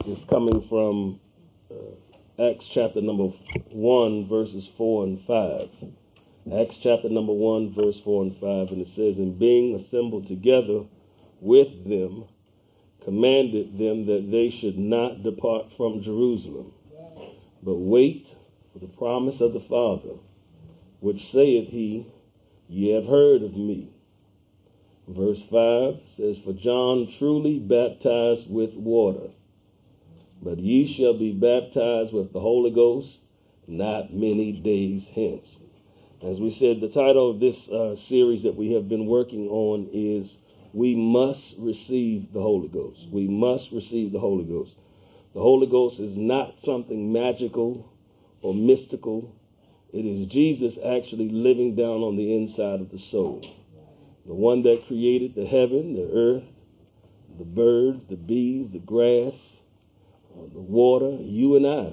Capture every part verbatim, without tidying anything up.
is coming from uh, Acts chapter number one, verses four and five. Acts chapter number one, verse four and five, and it says, "And being assembled together with them, commanded them that they should not depart from Jerusalem, but wait for the promise of the Father, which saith he, Ye have heard of me." Verse five says, "For John truly baptized with water, but ye shall be baptized with the Holy Ghost not many days hence." As we said, the title of this uh, series that we have been working on is We Must Receive the Holy Ghost. We must receive the Holy Ghost. The Holy Ghost is not something magical or mystical. It is Jesus actually living down on the inside of the soul. The one that created the heaven, the earth, the birds, the bees, the grass, uh, the water, you and I.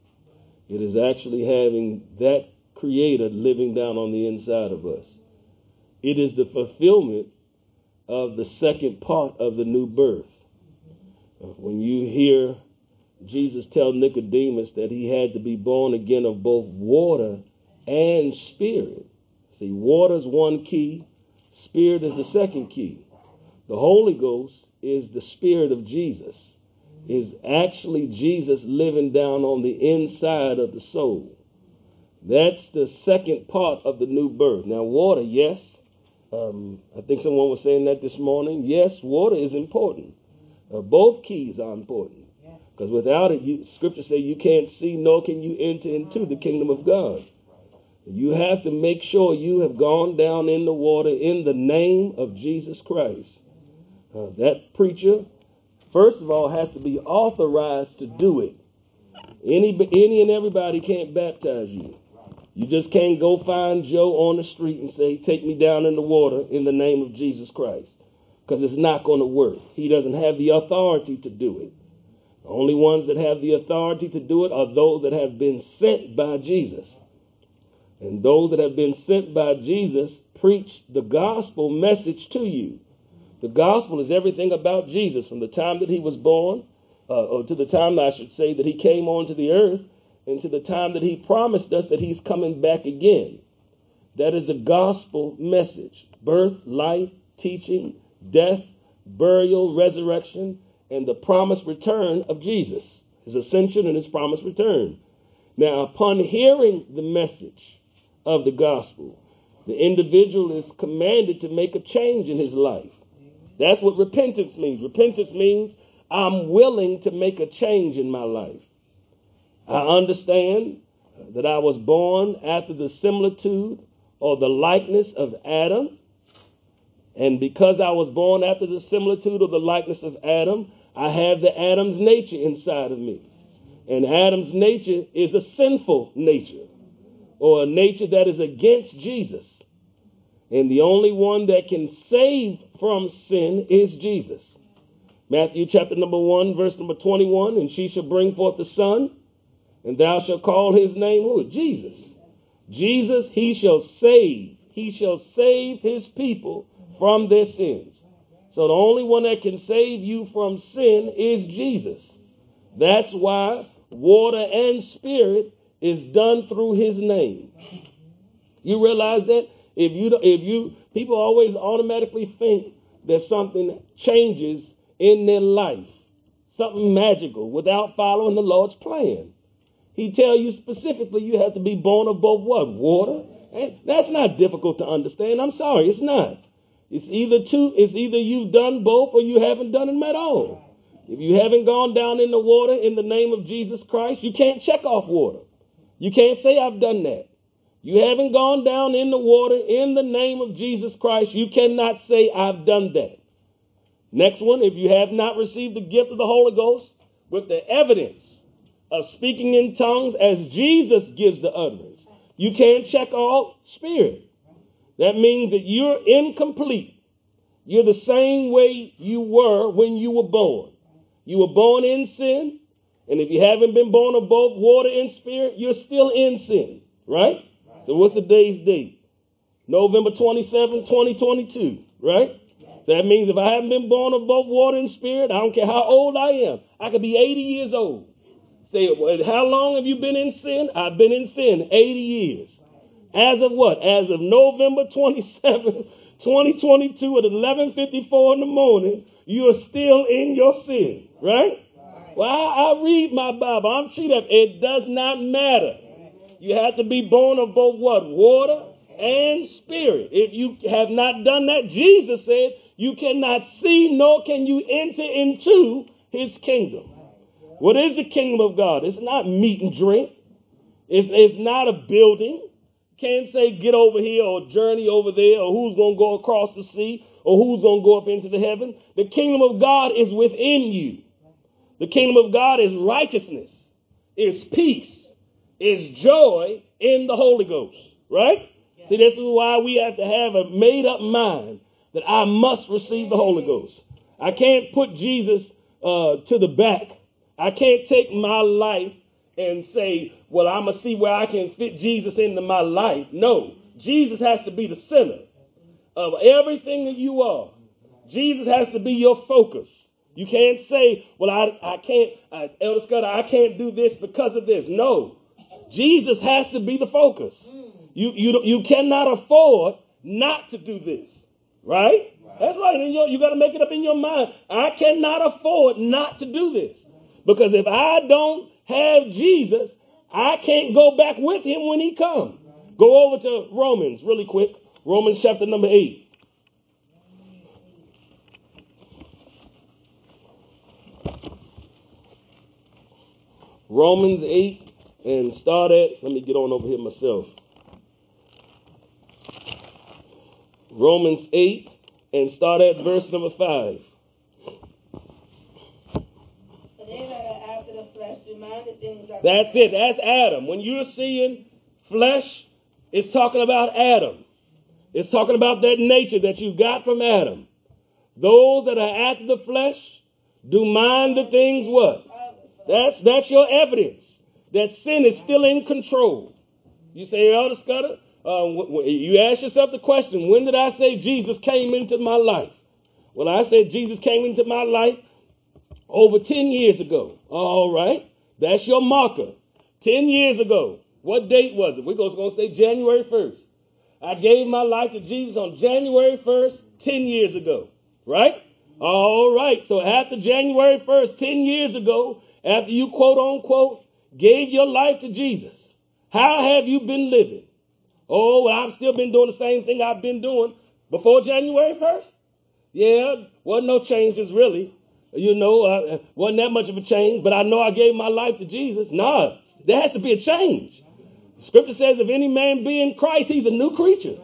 It is actually having that Creator living down on the inside of us. It is the fulfillment of the second part of the new birth. Uh, when you hear Jesus tell Nicodemus that he had to be born again of both water and spirit. See, water is one key. Spirit is the second key. The Holy Ghost is the Spirit of Jesus. Is actually Jesus living down on the inside of the soul. That's the second part of the new birth. Now, water, yes. Um, I think someone was saying that this morning. Yes, water is important. Uh, both keys are important. Because without it, you, Scripture says you can't see nor can you enter into the kingdom of God. You have to make sure you have gone down in the water in the name of Jesus Christ. Uh, that preacher, first of all, has to be authorized to do it. Any, any and everybody can't baptize you. You just can't go find Joe on the street and say, "Take me down in the water in the name of Jesus Christ." Because it's not going to work. He doesn't have the authority to do it. The only ones that have the authority to do it are those that have been sent by Jesus. And those that have been sent by Jesus preach the gospel message to you. The gospel is everything about Jesus from the time that he was born, uh, or to the time, I should say, that he came onto the earth, and to the time that he promised us that he's coming back again. That is the gospel message. Birth, life, teaching, death, burial, resurrection, and the promised return of Jesus. His ascension and his promised return. Now, upon hearing the message of the gospel, the individual is commanded to make a change in his life. That's what repentance means. Repentance means I'm willing to make a change in my life. I understand that I was born after the similitude or the likeness of Adam. And because I was born after the similitude or the likeness of Adam, I have the Adam's nature inside of me. And Adam's nature is a sinful nature, or a nature that is against Jesus. And the only one that can save from sin is Jesus. Matthew chapter number one, verse number twenty-one, "And she shall bring forth the son, and thou shalt call his name," who? Jesus. Jesus, he shall save. He shall save his people from their sins. So the only one that can save you from sin is Jesus. That's why water and spirit is done through his name. You realize that? If you, if you, people always automatically think that something changes in their life, something magical, without following the Lord's plan. He tells you specifically you have to be born of both what? Water? And that's not difficult to understand. I'm sorry, it's not. It's either two, it's either you've done both or you haven't done them at all. If you haven't gone down in the water in the name of Jesus Christ, you can't check off water. You can't say, "I've done that." You haven't gone down in the water in the name of Jesus Christ. You cannot say, "I've done that." Next one, if you have not received the gift of the Holy Ghost with the evidence of speaking in tongues as Jesus gives the utterance, you can't check off spirit. That means that you're incomplete. You're the same way you were when you were born. You were born in sin, and if you haven't been born of both water and spirit, you're still in sin, right? So what's the day's date? November twenty-seventh, twenty twenty-two, right? So that means if I haven't been born of both water and spirit, I don't care how old I am. I could be eighty years old. Say, well, how long have you been in sin? I've been in sin eighty years. As of what? As of November twenty-seventh, twenty twenty-two at eleven fifty-four in the morning, you are still in your sin, right? Well, I, I read my Bible. I'm treated. It does not matter. You have to be born of both what? Water and spirit. If you have not done that, Jesus said, you cannot see nor can you enter into his kingdom. What is the kingdom of God? It's not meat and drink. It's, it's not a building. Can't say get over here or journey over there or who's going to go across the sea or who's going to go up into the heaven. The kingdom of God is within you. The kingdom of God is righteousness, is peace, is joy in the Holy Ghost, right? Yeah. See, this is why we have to have a made-up mind that I must receive the Holy Ghost. I can't put Jesus uh, to the back. I can't take my life and say, well, I'm going to see where I can fit Jesus into my life. No, Jesus has to be the center of everything that you are. Jesus has to be your focus. You can't say, well, I, I can't, uh, Elder Scudder, I can't do this because of this. No, Jesus has to be the focus. You, you, you cannot afford not to do this, right? Right. That's right. And you, you got to make it up in your mind. I cannot afford not to do this. Because if I don't have Jesus, I can't go back with him when he comes. Go over to Romans really quick. Romans chapter number eight. Romans eight, and start at, let me get on over here myself. Romans eight, and start at verse number five. That's it. That's Adam. When you're seeing flesh, it's talking about Adam. It's talking about that nature that you got from Adam. Those that are after the flesh do mind the things what? That's that's your evidence that sin is still in control. You say, Elder Scudder, uh, you ask yourself the question, when did I say Jesus came into my life? Well, I said Jesus came into my life over ten years ago. All right. That's your marker. ten years ago. What date was it? We're going to say January first. I gave my life to Jesus on January first, ten years ago. Right? All right. So after January first, ten years ago, after you quote unquote gave your life to Jesus, how have you been living? Oh, well, I've still been doing the same thing I've been doing before January first. Yeah, wasn't no changes really. You know, uh, wasn't that much of a change, but I know I gave my life to Jesus. Nah, there has to be a change. Scripture says if any man be in Christ, he's a new creature.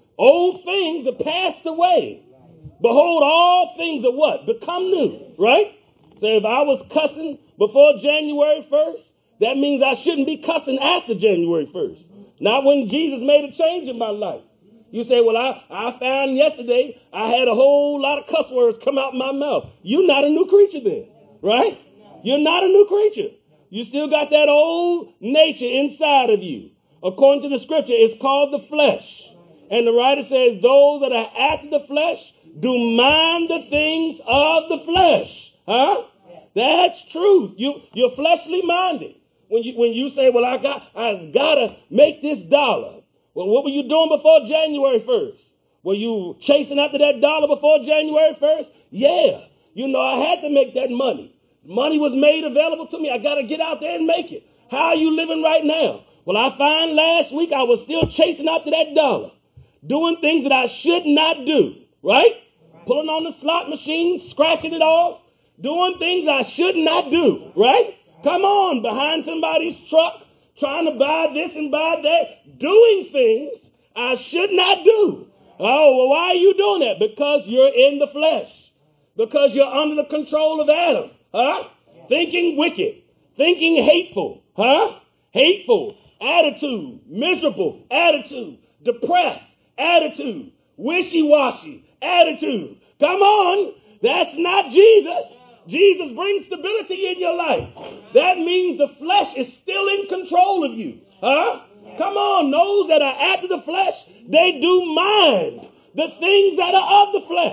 Old things are passed away. Behold, all things are what? Become new, right? So if I was cussing before January first, that means I shouldn't be cussing after January first. Not when Jesus made a change in my life. You say, well, I, I found yesterday I had a whole lot of cuss words come out my mouth. You're not a new creature then, right? You're not a new creature. You still got that old nature inside of you. According to the scripture, it's called the flesh. And the writer says, those that are after the flesh do mind the things of the flesh. Huh? That's truth. You, you're fleshly minded. When you, when you say, well, I got, I gotta make this dollar. Well, what were you doing before January first? Were you chasing after that dollar before January first? Yeah. You know, I had to make that money. Money was made available to me. I got to get out there and make it. How are you living right now? Well, I find last week I was still chasing after that dollar, doing things that I should not do, right? Pulling on the slot machine, scratching it off, doing things I should not do, right? Come on, behind somebody's truck, trying to buy this and buy that, doing things I should not do. Oh, well, why are you doing that? Because you're in the flesh. Because you're under the control of Adam. Huh? Thinking wicked. Thinking hateful. Huh? Hateful. Attitude. Miserable. Attitude. Depressed. Attitude. Wishy-washy. Attitude. Come on. That's not Jesus. Jesus brings stability in your life. That means the flesh is still in control of you. Huh? Come on. Those that are after the flesh, they do mind the things that are of the flesh.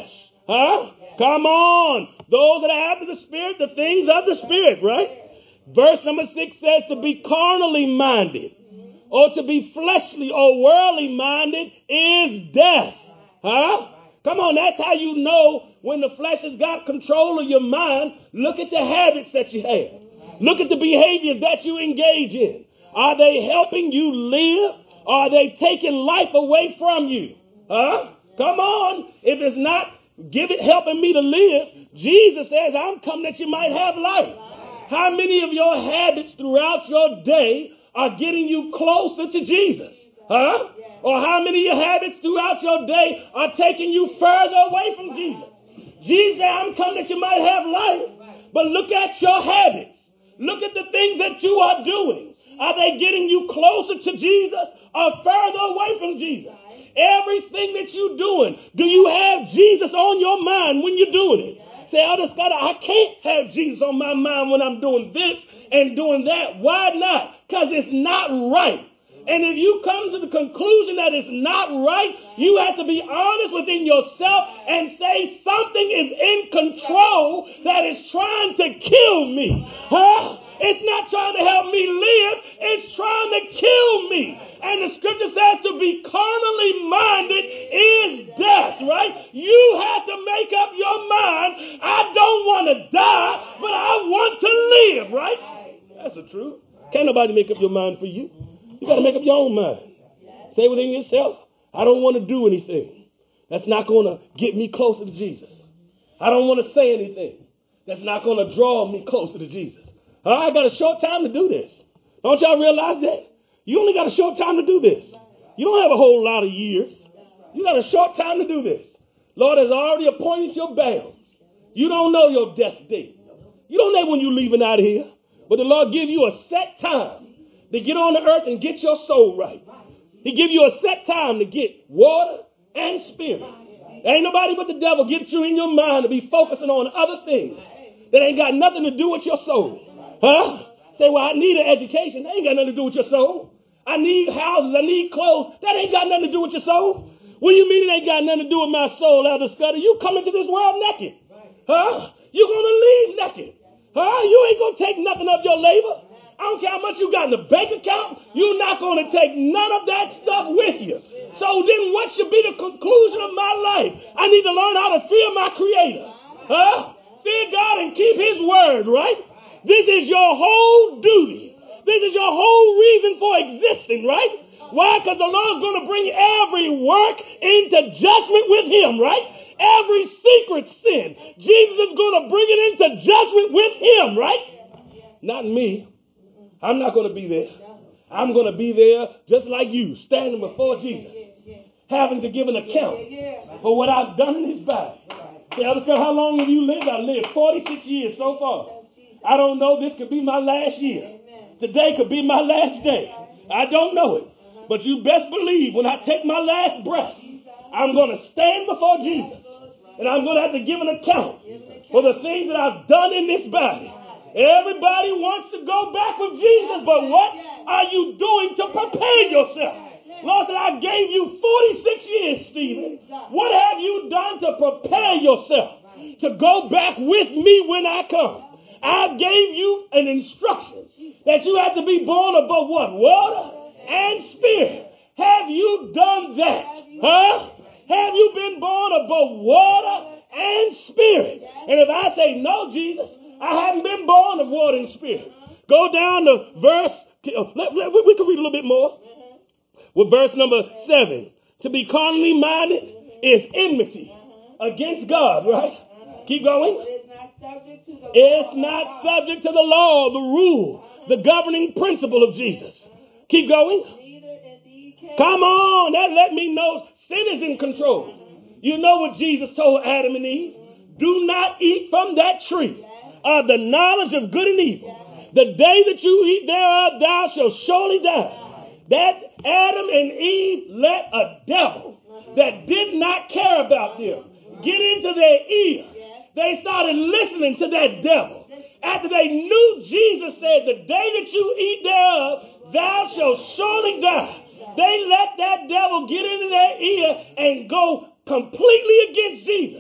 Huh? Come on. Those that are after the Spirit, the things of the Spirit, right? Verse number six says to be carnally minded or to be fleshly or worldly minded is death. Huh? Come on, that's how you know when the flesh has got control of your mind. Look at the habits that you have. Look at the behaviors that you engage in. Are they helping you live? Or are they taking life away from you? Huh? Come on. If it's not give it helping me to live, Jesus says, I'm come that you might have life. How many of your habits throughout your day are getting you closer to Jesus? Huh? Or how many of your habits throughout your day are taking you further away from Jesus? Jesus said, I'm come that you might have life. But look at your habits. Look at the things that you are doing. Are they getting you closer to Jesus or further away from Jesus? Everything that you're doing, do you have Jesus on your mind when you're doing it? Say, Elder Scott, I can't have Jesus on my mind when I'm doing this and doing that. Why not? Because it's not right. And if you come to the conclusion that it's not right, you have to be honest within yourself and say something is in control that is trying to kill me. Huh? It's not trying to help me live. It's trying to kill me. And the scripture says to be carnally minded is death, right? You have to make up your mind. I don't want to die, but I want to live, right? That's the truth. Can't nobody make up your mind for you. You got to make up your own mind. Say within yourself, I don't want to do anything that's not going to get me closer to Jesus. I don't want to say anything that's not going to draw me closer to Jesus. I got a short time to do this. Don't y'all realize that? You only got a short time to do this. You don't have a whole lot of years. You got a short time to do this. Lord has already appointed your bounds. You don't know your death date. You don't know when you're leaving out of here. But the Lord give you a set time to get on the earth and get your soul right. He give you a set time to get water and spirit. Ain't nobody but the devil get you in your mind to be focusing on other things that ain't got nothing to do with your soul. Huh? Say, well, I need an education. That ain't got nothing to do with your soul. I need houses. I need clothes. That ain't got nothing to do with your soul. What do you mean it ain't got nothing to do with my soul, Elder Scudder? You come into this world naked. Huh? You're going to leave naked. Huh? You ain't going to take nothing of your labor. I don't care how much you got in the bank account. You're not going to take none of that stuff with you. So then what should be the conclusion of my life? I need to learn how to fear my Creator. Huh? Fear God and keep His word, right? This is your whole duty. This is your whole reason for existing, right? Why? Because the Lord's going to bring every work into judgment with Him, right? Every secret sin, Jesus is going to bring it into judgment with Him, right? Not me. I'm not going to be there. I'm going to be there just like you, standing before Jesus, having to give an account for what I've done in His body. Say, Elder Scott, how long have you lived? I've lived forty-six years so far. I don't know. This could be my last year. Today could be my last day. I don't know it. But you best believe when I take my last breath, I'm going to stand before Jesus. And I'm going to have to give an account for the things that I've done in this body. Everybody wants to go back with Jesus, but what are you doing to prepare yourself? Lord said, I gave you forty-six years, Stephen. What have you done to prepare yourself to go back with me when I come? I gave you an instruction that you have to be born of both what? Water and spirit. Have you done that? Huh? Have you been born of both water and spirit? And if I say, no, Jesus, I haven't been born of water and spirit. Go down to verse, let, let, we can read a little bit more. With verse number seven. To be carnally minded is enmity against God, right? Keep going. It's not subject to the law, the rule, the governing principle of Jesus. Keep going. Come on, that let me know sin is in control. You know what Jesus told Adam and Eve? Do not eat from that tree of the knowledge of good and evil. The day that you eat thereof, thou shalt surely die. That Adam and Eve let a devil that did not care about them get into their ear. They started listening to that devil. After they knew Jesus said, the day that you eat thereof, thou shalt surely die. They let that devil get into their ear and go completely against Jesus.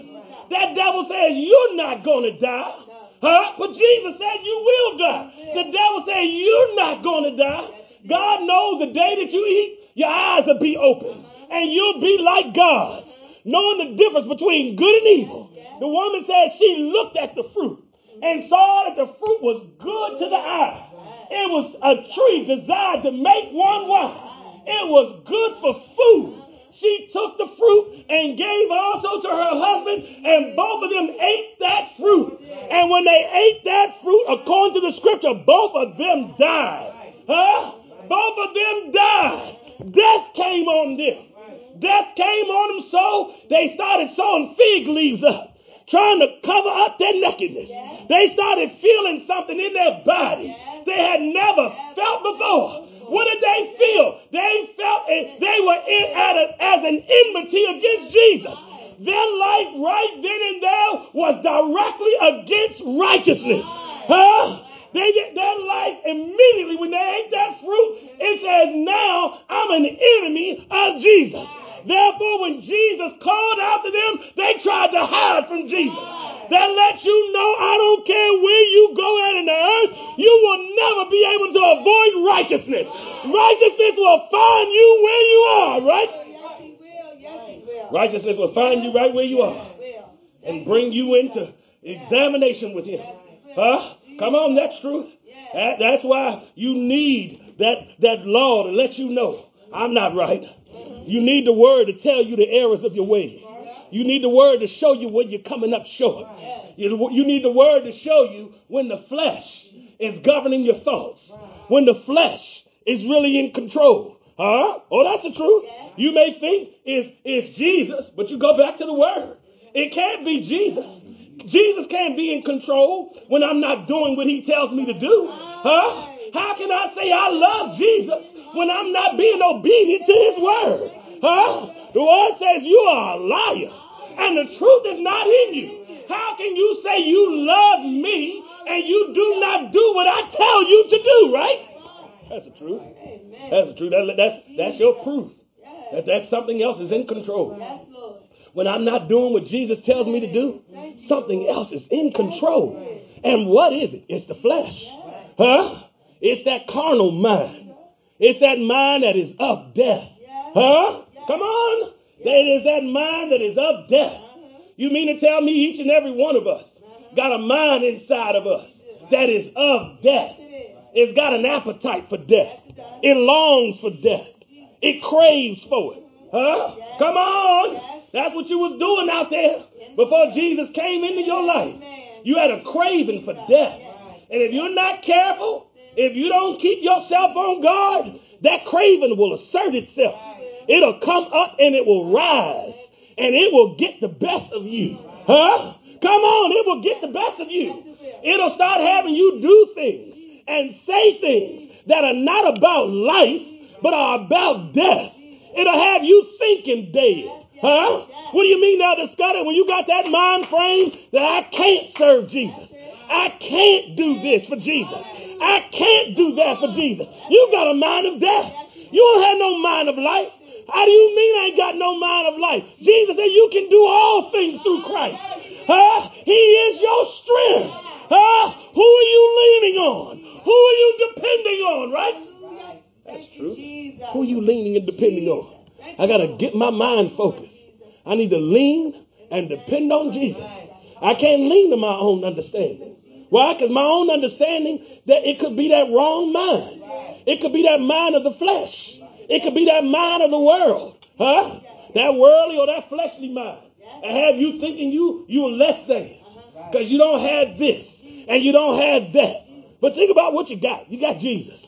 That devil says, you're not going to die. Huh? But Jesus said, you will die. The devil said, you're not going to die. God knows the day that you eat, your eyes will be open. And you'll be like God, knowing the difference between good and evil. The woman said she looked at the fruit and saw that the fruit was good to the eye. It was a tree designed to make one wise. It was good for food. She took the fruit and gave also to her husband, and both of them ate that fruit. And when they ate that fruit, according to the scripture, both of them died. Huh? Both of them died. Death came on them. Death came on them, so they started sewing fig leaves up, trying to cover up their nakedness. They started feeling something in their body they had never felt before. What did they feel? They felt it, they were in at a, as an enmity against Jesus. Their life right then and there was directly against righteousness. Huh? They did their life immediately when they ate that fruit. It says, now I'm an enemy of Jesus. Therefore, when Jesus called out to them, they tried to hide from Jesus. That lets you know, I don't care where you go at in the earth, you will never be able to avoid righteousness. Righteousness will find you where you are, right? Yes, he will. Yes, he will. Righteousness will find you right where you are and bring you into examination with him. Huh? Come on, that's truth. That, that's why you need that, that law to let you know I'm not right. You need the word to tell you the errors of your ways. You need the word to show you when you're coming up short. You, you need the word to show you when the flesh is governing your thoughts. When the flesh is really in control. Huh? Oh, that's the truth. You may think it's, it's Jesus, but you go back to the word. It can't be Jesus. Jesus can't be in control when I'm not doing what he tells me to do. Huh? How can I say I love Jesus when I'm not being obedient to his word? Huh? The word says you are a liar and the truth is not in you. How can you say you love me and you do not do what I tell you to do, right? That's the truth. That's the truth. That, that's, that's your proof that, that something else is in control. When I'm not doing what Jesus tells me to do, something else is in control. And what is it? It's the flesh. Huh? It's that carnal mind. It's that mind that is of death. Huh? Come on. It is that mind that is of death. You mean to tell me each and every one of us got a mind inside of us that is of death? It's got an appetite for death. It longs for death. It craves for it. Huh? Come on. That's what you was doing out there before Jesus came into your life. You had a craving for death. And if you're not careful, if you don't keep yourself on guard, that craving will assert itself. It'll come up and it will rise. And it will get the best of you. Huh? Come on, it will get the best of you. It'll start having you do things and say things that are not about life, but are about death. It'll have you thinking dead. Huh? What do you mean now, Scotty, when you got that mind frame that I can't serve Jesus? I can't do this for Jesus. I can't do that for Jesus. You got a mind of death. You don't have no mind of life. How do you mean I ain't got no mind of life? Jesus said you can do all things through Christ. Huh? He is your strength. Huh? Who are you leaning on? Who are you depending on, right? That's true. Who are you leaning and depending on? I got to get my mind focused. I need to lean and depend on Jesus. I can't lean to my own understanding. Why? Because my own understanding, that it could be that wrong mind. It could be that mind of the flesh. It could be that mind of the world. Huh? That worldly or that fleshly mind. And have you thinking you, you're less than. Because you don't have this. And you don't have that. But think about what you got. You got Jesus.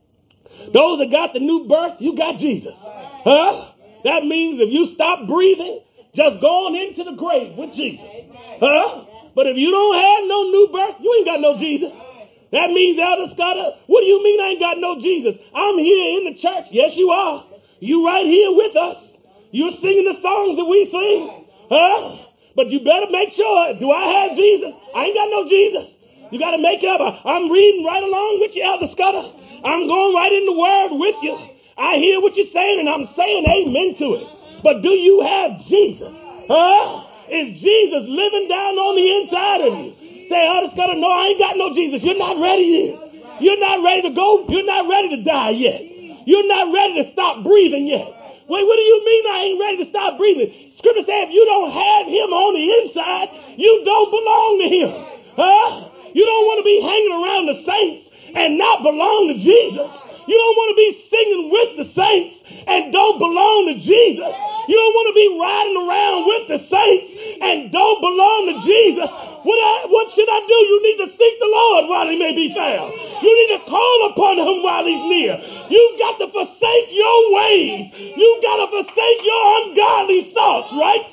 Those that got the new birth, you got Jesus. Huh? That means if you stop breathing, just going into the grave with Jesus. Huh? But if you don't have no new birth, you ain't got no Jesus. That means, Elder Scott, what do you mean I ain't got no Jesus? I'm here in the church. Yes, you are. You right here with us. You're singing the songs that we sing. Huh? But you better make sure, do I have Jesus? I ain't got no Jesus. You got to make it up. I'm reading right along with you, Elder Scott. I'm going right in the word with you. I hear what you're saying, and I'm saying amen to it. But do you have Jesus? Huh? Is Jesus living down on the inside of you? Say, Elder Scudder, no, I ain't got no Jesus. You're not ready yet. You're not ready to go. You're not ready to die yet. You're not ready to stop breathing yet. Wait, what do you mean I ain't ready to stop breathing? Scripture says if you don't have him on the inside, you don't belong to him. Huh? You don't want to be hanging around the saints and not belong to Jesus. You don't want to be singing with the saints and don't belong to Jesus. You don't want to be riding around with the saints and don't belong to Jesus. What, I, what should I do? You need to seek the Lord while he may be found. You need to call upon him while he's near. You've got to forsake your ways. You've got to forsake your ungodly thoughts, right?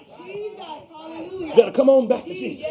You got to come on back to Jesus.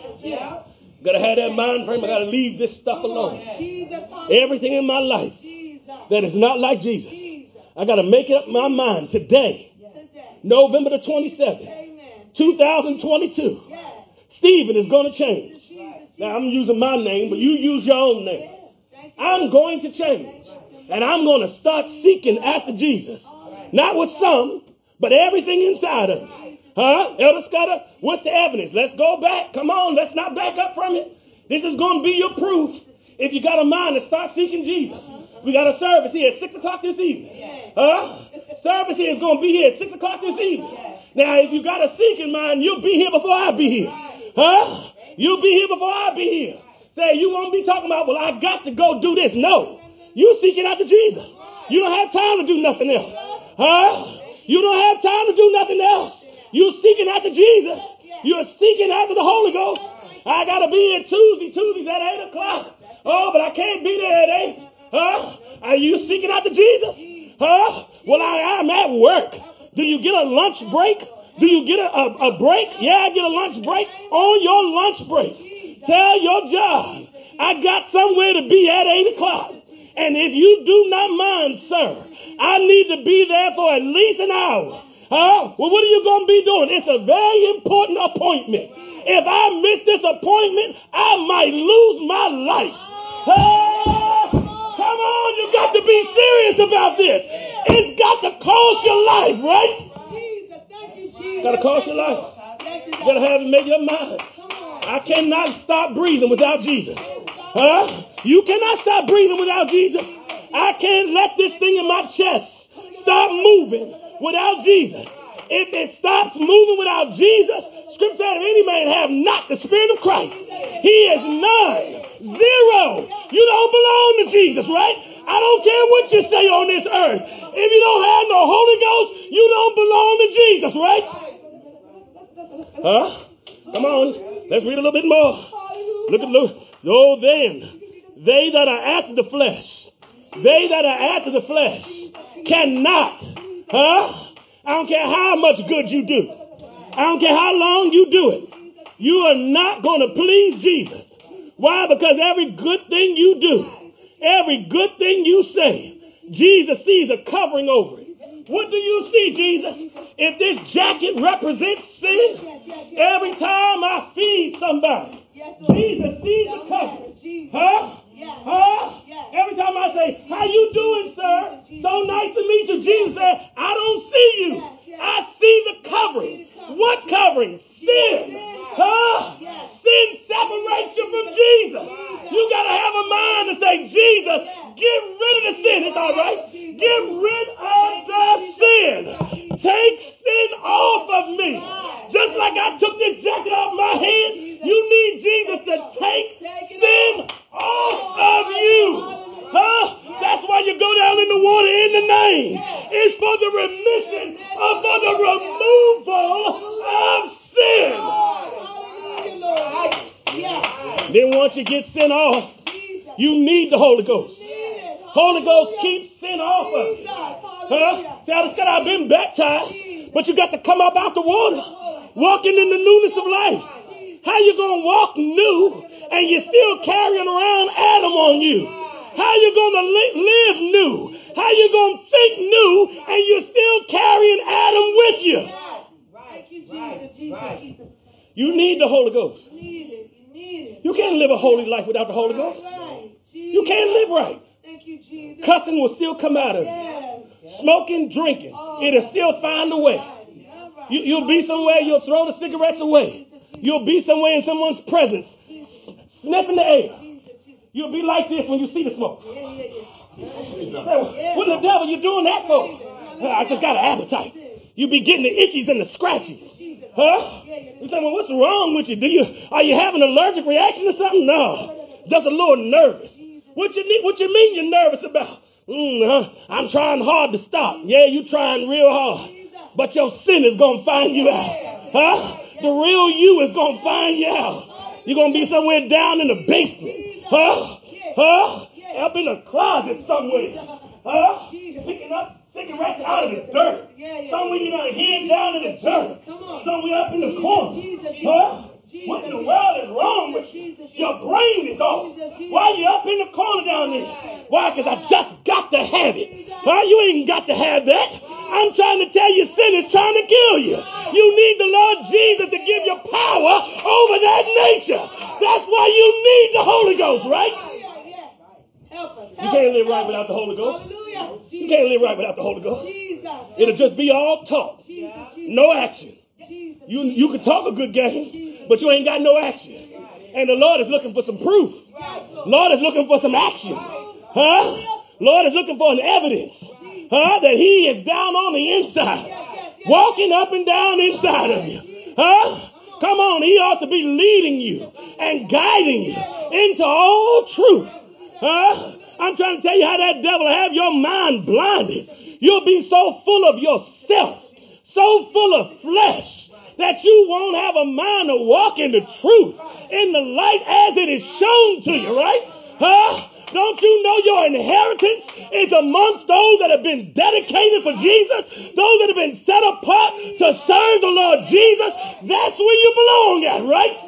Got to have that mind frame. I got to leave this stuff alone. Everything in my life that is not like Jesus, I got to make up my mind today, November the twenty-seventh, two thousand twenty-two. Stephen is going to change. Now, I'm using my name, but you use your own name. I'm going to change. And I'm going to start seeking after Jesus. Not with some, but everything inside of me. Huh? Elder Scudder, what's the evidence? Let's go back. Come on, let's not back up from it. This is going to be your proof if you got a mind to start seeking Jesus. We got a service here at six o'clock this evening. Huh? Service here is going to be here at six o'clock this evening. Now, if you got a seeking mind, you'll be here before I be here. Huh? You'll be here before I be here. Say, you won't be talking about, well, I got to go do this. No. You seeking after Jesus. You don't have time to do nothing else. Huh? You don't have time to do nothing else. You're seeking after Jesus. You're seeking after the Holy Ghost. I got to be here Tuesday. Tuesday's at eight o'clock. Oh, but I can't be there at eight. Huh? Are you seeking after Jesus? Huh? Well, I am at work. Do you get a lunch break? Do you get a, a, a break? Yeah, I get a lunch break. On your lunch break, tell your job, I got somewhere to be at eight o'clock. And if you do not mind, sir, I need to be there for at least an hour. Huh? Well, what are you going to be doing? It's a very important appointment. If I miss this appointment, I might lose my life. Ah, come on, you got to be serious about this. It's got to cost your life, right? Got to cost your life. You got to have to make your mind. I cannot stop breathing without Jesus. Huh? You cannot stop breathing without Jesus. I can't let this thing in my chest stop moving without Jesus. If it stops moving without Jesus, Scripture said, if any man have not the Spirit of Christ, he is none, zero. You don't belong to Jesus, right? I don't care what you say on this earth. If you don't have no Holy Ghost, you don't belong to Jesus, right? Huh? Come on. Let's read a little bit more. Look at, look. Oh, then, they that are after the flesh, they that are after the flesh cannot, huh? I don't care how much good you do. I don't care how long you do it. You are not going to please Jesus. Why? Because every good thing you do, every good thing you say, Jesus sees a covering over it. What do you see, Jesus? If this jacket represents sin, every time I feed somebody, Jesus sees the covering. Huh? Huh? Every time I say, how you doing, sir? So nice to meet you. Jesus said, I don't see you. I see the covering. What covering? Sin. Huh? Sin separates you from Jesus. You got to have a mind to say, Jesus, get rid of the sin. It's all right. Get rid of the sin. Take sin off of me. Just like I took this jacket off my head, you need Jesus to take sin off of you. Huh? That's why you go down in the water in the name. It's for the remission or for the removal of sin. Then once you get sin off, you need the Holy Ghost. Holy Ghost keeps sin off of you. Huh? See, I just got, I've been baptized, but you got to come up out the water, walking in the newness of life. How you going to walk new and you're still carrying around Adam on you? How you going to li- live new? How you going to think new and you're still carrying Adam with you? You need the Holy Ghost. You can't live a holy life without the Holy Ghost. You can't live right. Cussing will still come out of you. Smoking, drinking, it'll still find a way. You, you'll be somewhere, you'll throw the cigarettes away. You'll be somewhere in someone's presence, sniffing the air. You'll be like this when you see the smoke. What the devil you doing that for? I just got an appetite. You be getting the itchies and the scratchies. Huh? You say, well, what's wrong with you? Do you are you having an allergic reaction or something? No. Just a little nervous. What you need, what you mean you're nervous about? Mm, huh? I'm trying hard to stop. Yeah, you trying real hard. But your sin is gonna find you out. Huh? The real you is gonna find you out. You're gonna be somewhere down in the basement. Huh? Huh? Up in the closet somewhere. Huh? Picking up cigarettes out of the dirt. Somewhere you got a head down in the dirt. Somewhere up in the corner. Huh? What in the world is wrong with you? Your brain is off. Why you up in the corner down there? Why? Because I just got to have it. Huh? You ain't got to have that. I'm trying to tell you, sin is trying to kill you. You need the Lord Jesus to give you power over that nature. That's why you need the Holy Ghost, right? You can't live right without the Holy Ghost. You can't live right without the Holy Ghost. It'll just be all talk, no action. You you can talk a good game, but you ain't got no action. And the Lord is looking for some proof. Lord is looking for some action. Huh? Lord is looking for an evidence. Huh? That He is down on the inside, walking up and down inside of you. Huh? Come on, He ought to be leading you and guiding you into all truth. Huh? I'm trying to tell you how that devil will have your mind blinded. You'll be so full of yourself, so full of flesh, that you won't have a mind to walk in the truth, in the light as it is shown to you, right? Huh? Don't you know your inheritance is amongst those that have been dedicated for Jesus, those that have been set apart to serve the Lord Jesus? That's where you belong at, right?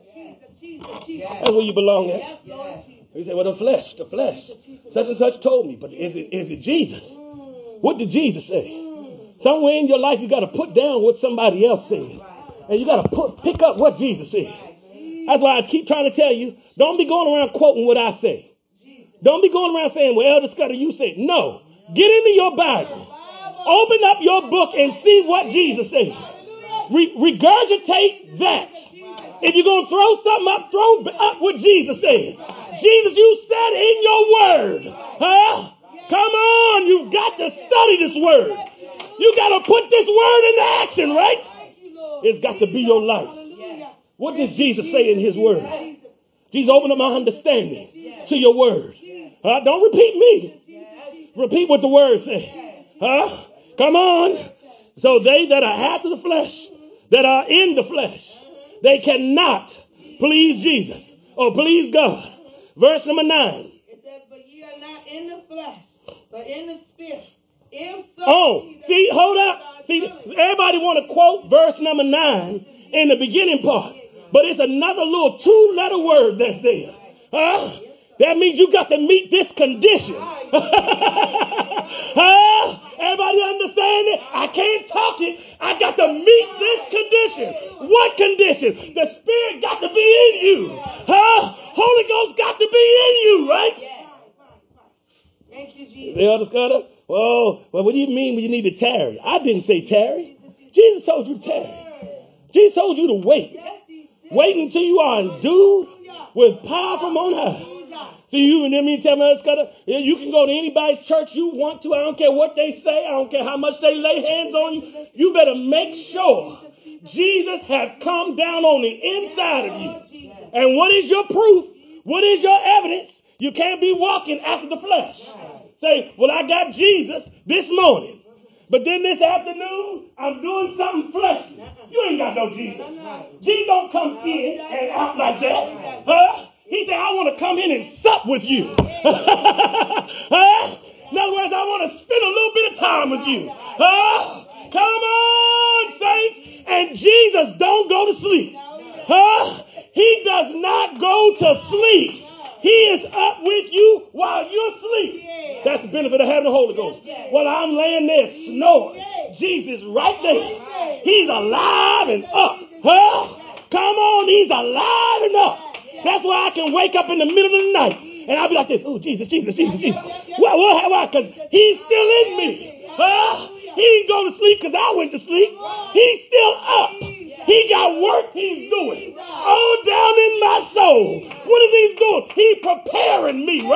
That's where you belong at. You say, well, the flesh, the flesh. Such and such told me, but is it is it Jesus? What did Jesus say? Somewhere in your life you got to put down what somebody else said. And you got to put pick up what Jesus said. That's why I keep trying to tell you, don't be going around quoting what I say. Don't be going around saying, well, Elder Scudder, you said. No. Get into your Bible. Open up your book and see what Jesus said. Re- regurgitate that. If you're going to throw something up, throw up what Jesus said. Jesus, you said in your word. Huh? Come on. You've got to study this word. You got to put this word into action, right? It's got to be your life. What does Jesus say in his word? Jesus, open up my understanding to your word. Uh, don't repeat me. Repeat what the word says. Huh? Come on. So they that are after the flesh, that are in the flesh, they cannot please Jesus or please God. Verse number nine. It says, but ye are not in the flesh, but in the spirit. If so, oh, see, hold up. See, everybody want to quote verse number nine in the beginning part, but it's another little two-letter word that's there. Huh? That means you got to meet this condition. Huh? Everybody understand it? I can't talk it. I got to meet this condition. What condition? The Spirit got to be in you. Huh? Holy Ghost got to be in you, right? Thank you, Jesus. The other Scudder? Well, well, what do you mean when you need to tarry? I didn't say tarry. Jesus told you to tarry. Jesus told you to wait. Wait until you are endued with power from on high. So you and me tell me, Scudder, you can go to anybody's church you want to. I don't care what they say. I don't care how much they lay hands on you. You better make sure Jesus has come down on the inside of you. And what is your proof? What is your evidence? You can't be walking after the flesh. Say, well, I got Jesus this morning, but then this afternoon, I'm doing something fleshly. You ain't got no Jesus. Jesus don't come in and out like that. Huh? He said, I want to come in and sup with you. Huh? In other words, I want to spend a little bit of time with you. Huh? Come on, saints. And Jesus don't go to sleep. Huh? He does not go to sleep. He is up with you while you're asleep. That's the benefit of having the Holy Ghost. While I'm laying there snoring, Jesus right there. He's alive and up. Huh? Come on, he's alive and up. That's why I can wake up in the middle of the night and I'll be like this. Oh, Jesus, Jesus, Jesus, Jesus. Why? Why? Why? Because he's still in me. Huh? He ain't go to sleep because I went to sleep. He's still up. He got work he's doing all down in my soul. What is he doing? He preparing me,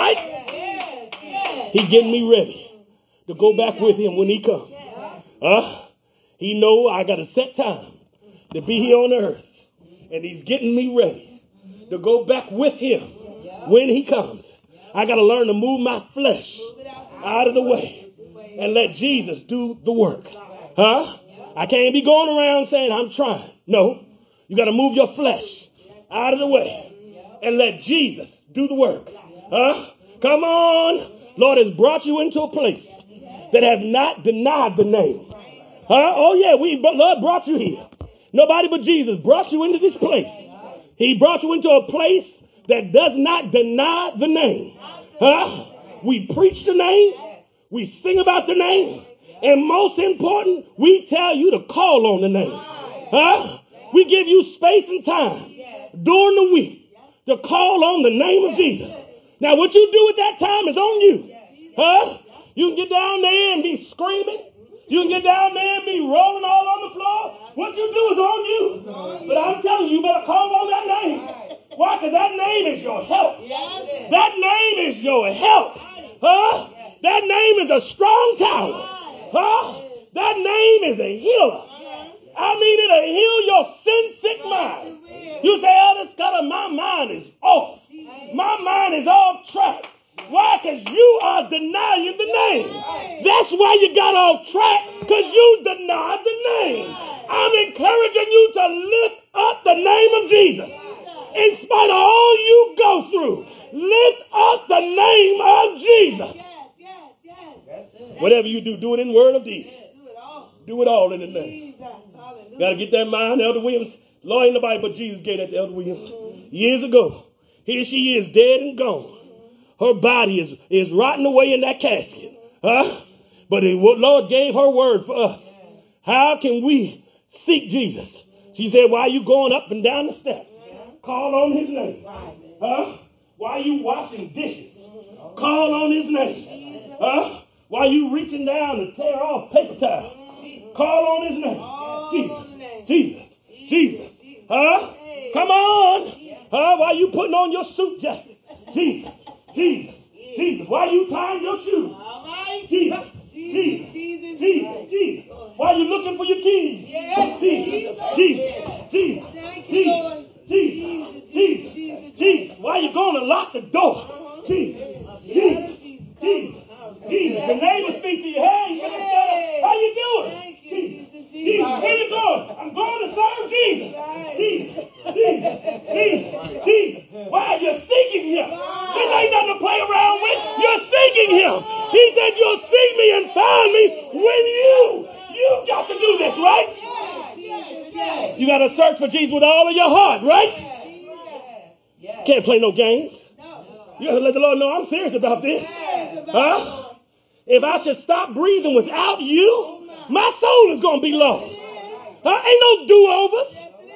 right? He getting me ready to go back with him when he comes. Huh? He know I got a set time to be here on earth. And he's getting me ready to go back with him when he comes. I got to learn to move my flesh out of the way and let Jesus do the work. Huh? I can't be going around saying I'm trying. No, you got to move your flesh out of the way and let Jesus do the work. Huh? Come on. Lord has brought you into a place that have not denied the name. Huh? Oh yeah, we Lord brought you here. Nobody but Jesus brought you into this place. He brought you into a place that does not deny the name. Huh? We preach the name. We sing about the name. And most important, we tell you to call on the name. Huh? We give you space and time during the week to call on the name of Jesus. Now, what you do at that time is on you. Huh? You can get down there and be screaming. You can get down there and be rolling all on the floor. What you do is on you. But I'm telling you, you better call on that name. Why? Because that name is your help. That name is your help. Huh? That name is a strong tower. Huh? That name is a healer. I mean, it'll heal your sin-sick mind. You say, oh, this color, my mind is off. My mind is off track. Why? Because you are denying the name. That's why you got off track, because you denied the name. I'm encouraging you to lift up the name of Jesus. In spite of all you go through, lift up the name of Jesus. Whatever you do, do it in word or deed. Do it all in the name. Got to get that mind. Elder Williams, Lord, ain't nobody but Jesus gave that to Elder Williams years ago. Here she is, dead and gone. Her body is, is rotting away in that casket. Huh? But it, Lord gave her word for us. How can we seek Jesus? She said, why are you going up and down the steps? Call on his name. Huh? Why are you washing dishes? Call on his name. Huh? Why are you reaching down to tear off paper towels? Call on his name. Jesus. Jesus. Jesus. Huh? Come on. Huh? Why are you putting on your suit jacket? Jesus. Jesus. Jesus. Why are you tying your shoes? Jesus. Jesus. Jesus. Jesus. Why are you looking for your keys? Jesus. Jesus. Jesus. Jesus. Jesus. Jesus. Jesus. Why are you going to lock the door? Jesus. Jesus. Jesus. Jesus. The neighbor speak to you. Hey, you better tell her, how you doing? Jesus. Jesus. Where you going? I'm going to serve Jesus. Jesus. Jesus. Jesus. Jesus. Why are you seeking him? This ain't nothing to play around with. You're seeking him. He said you'll seek me and find me when you. You got to do this, right? You got to search for Jesus with all of your heart, right? Can't play no games. You got to let the Lord know I'm serious about this. Huh? If I should stop breathing without you, my soul is going to be lost. Huh? Ain't no do-overs.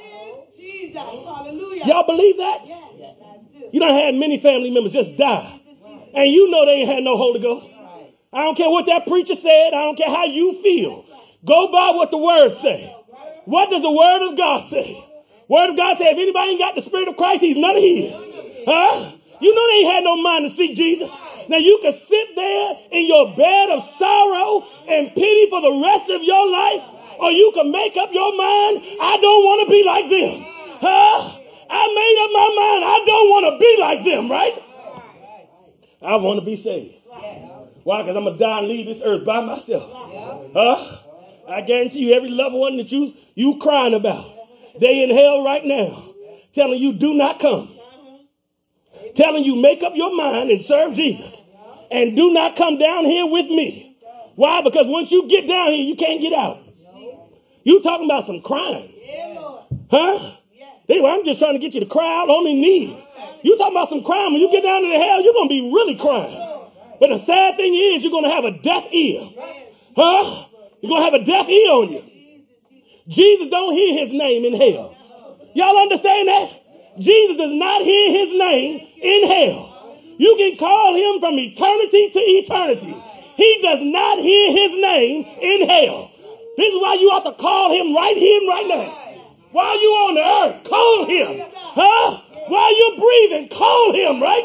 Y'all believe that? You done had many family members just die. And you know they ain't had no Holy Ghost. I don't care what that preacher said. I don't care how you feel. Go by what the Word say. What does the Word of God say? Word of God say if anybody ain't got the Spirit of Christ, he's none of his. Huh? You know they ain't had no mind to seek Jesus. Now you can sit there in your bed of sorrow and pity for the rest of your life, or you can make up your mind, I don't want to be like them. Huh? I made up my mind, I don't want to be like them, right? I want to be saved. Why? Because I'm going to die and leave this earth by myself. Huh? I guarantee you every loved one that you, you crying about, they in hell right now, telling you do not come. Telling you make up your mind and serve Jesus. And do not come down here with me. Why? Because once you get down here, you can't get out. You talking about some crying. Huh? Anyway, I'm just trying to get you to cry out on your knees. You talking about some crying. When you get down to the hell, you're going to be really crying. But the sad thing is you're going to have a deaf ear. Huh? You're going to have a deaf ear on you. Jesus don't hear his name in hell. Y'all understand that? Jesus does not hear his name in hell. You can call him from eternity to eternity. He does not hear his name in hell. This is why you ought to call him right here and right now. While you on the earth, call him. Huh? While you're breathing, call him, right?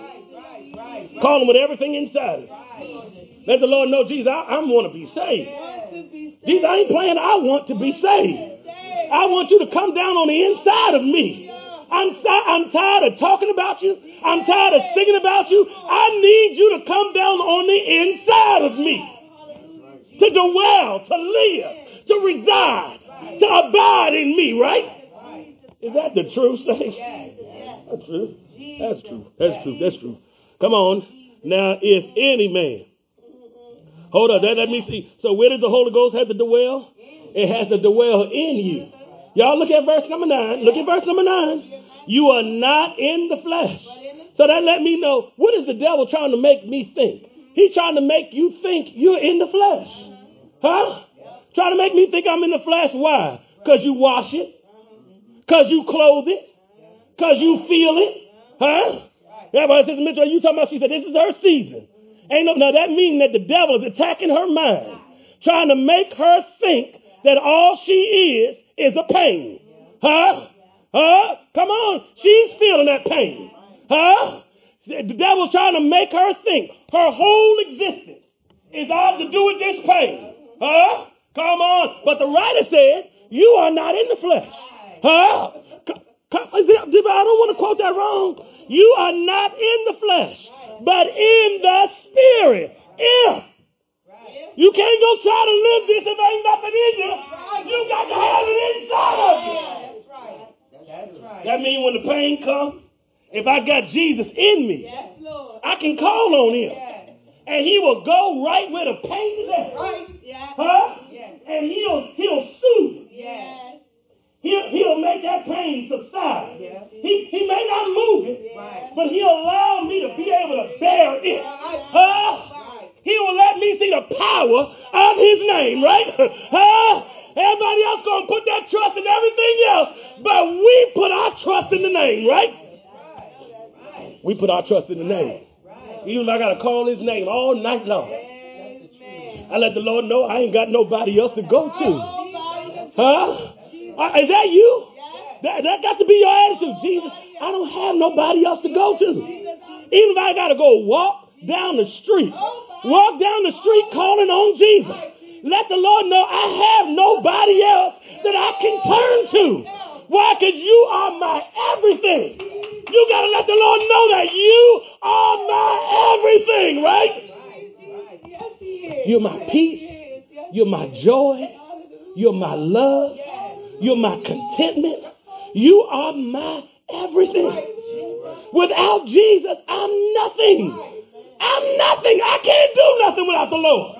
Call him with everything inside of him. Let the Lord know, Jesus, I, I want to be saved. Jesus, I ain't playing. I want to be saved. I want you to come down on the inside of me. I'm, I'm tired of talking about you. I'm tired of singing about you. I need you to come down on the inside of me. To dwell, to live, to reside, to abide in me, right? Is that the truth, saints? That's true. That's true. That's true. That's true. Come on. Now, if any man. Hold on. Let me see. So where does the Holy Ghost have to dwell? It has to dwell in you. Y'all look at verse number nine. Look at verse number nine. You are not in the flesh. So that let me know, what is the devil trying to make me think? He's trying to make you think you're in the flesh. Huh? Trying to make me think I'm in the flesh. Why? Because you wash it. Because you clothe it. Because you feel it. Huh? Everybody says, Mitchell, you talking about, she said, this is her season. Ain't no, now that means that the devil is attacking her mind. Trying to make her think that all she is is a pain. Huh? Huh? Come on. She's feeling that pain. Huh? The devil's trying to make her think her whole existence is all to do with this pain. Huh? Come on. But the writer said, you are not in the flesh. Huh? I don't want to quote that wrong. You are not in the flesh, but in the spirit. If you can't go try to live this if ain't nothing in you, you got to have it inside of you. That means when the pain comes, if I got Jesus in me, I can call on him. And he will go right where the pain is at. Huh? And he'll he'll soothe. He'll, he'll make that pain subside. He, he may not move it, but he'll allow me to be able to bear it. Huh? He will let me see the power of his name, right? Huh? Everybody else going to put that trust in everything else, but we put our trust in the name, right? We put our trust in the name. Even if I got to call his name all night long. I let the Lord know I ain't got nobody else to go to. Huh? Uh, is that you? That, that got to be your attitude. Jesus, I don't have nobody else to go to. Even if I got to go walk down the street. Walk down the street calling on Jesus. Let the Lord know I have nobody else that I can turn to. Why? Because you are my everything. You got to let the Lord know that you are my everything, right? You're my peace. You're my joy. You're my love. You're my contentment. You are my everything. Without Jesus, I'm nothing. I'm nothing. I can't do nothing without the Lord.